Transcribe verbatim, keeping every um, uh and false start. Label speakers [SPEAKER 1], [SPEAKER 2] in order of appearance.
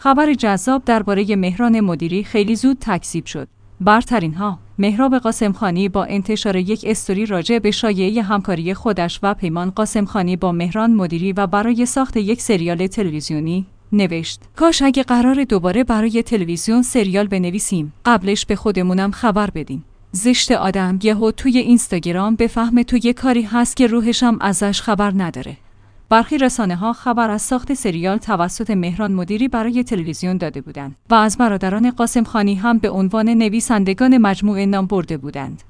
[SPEAKER 1] خبر جذاب درباره مهران مدیری خیلی زود تکذیب شد. برترین ها، مهراب قاسمخانی با انتشار یک استوری راجع به شایعه همکاری خودش و پیمان قاسمخانی با مهران مدیری و برای ساخت یک سریال تلویزیونی نوشت: کاش اگه قرار دوباره برای تلویزیون سریال بنویسیم، قبلش به خودمونم خبر بدیم. زشت آدم یهو توی اینستاگرام بفهمه توی کاری هست که روحشم ازش خبر نداره. برخی رسانه‌ها خبر از ساخت سریال توسط مهران مدیری برای تلویزیون داده بودند و از برادران قاسمخانی هم به عنوان نویسندگان مجموعه نام برده بودند.